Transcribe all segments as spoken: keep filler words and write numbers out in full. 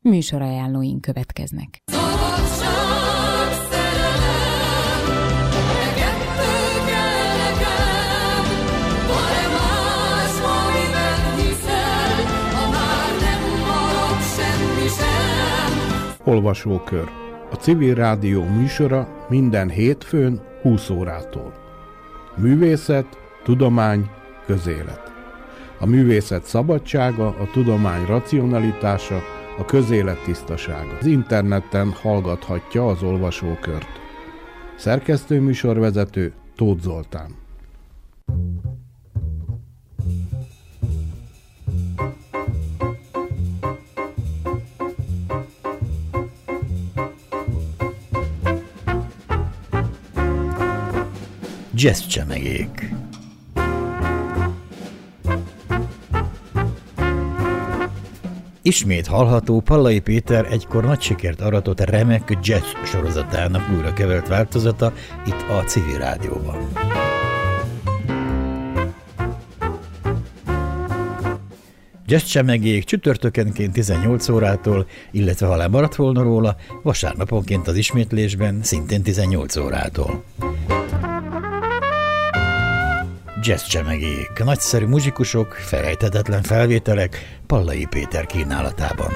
Műsorajánlóink következnek. Olvasókör. A Civil Rádió műsora minden hétfőn húsz órától. Művészet, tudomány, közélet. A művészet szabadsága, a tudomány racionalitása, a közélet tisztasága. Az interneten hallgathatja az olvasókört. Szerkesztő műsorvezető Tóth Zoltán. Jazzcsemegék. Ismét hallható Pallai Péter egykor nagy sikert aratott remek jazz sorozatának újra kevert változata itt a Civil Rádióban. Jazzcsemegék csütörtökenként tizennyolc órától, illetve ha lemaradt volna róla, vasárnaponként az ismétlésben szintén tizennyolc órától. Jazzcsemegék, nagyszerű muzsikusok, felejthetetlen felvételek Pallai Péter kínálatában.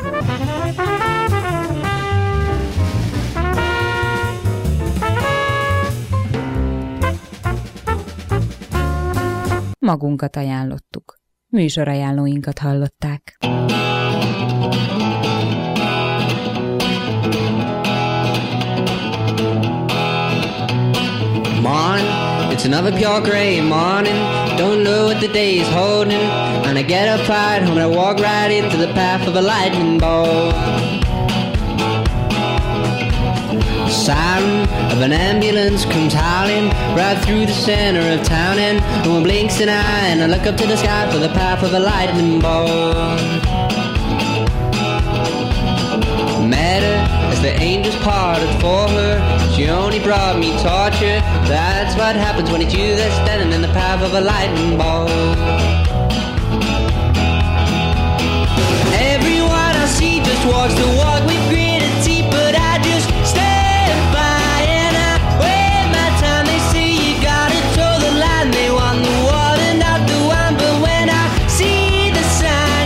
Magunkat ajánlottuk. Műsorajánlóinkat hallották. It's another pure gray morning, don't know what the day is holding, and I get up right home and I walk right into the path of a lightning bolt. The siren of an ambulance comes howling right through the center of town, and no one blinks an eye, and I look up to the sky for the path of a lightning bolt. Met her as the angels parted for her, she only brought me torture. That's what happens when it's you that's standing in the path of a lightning bolt.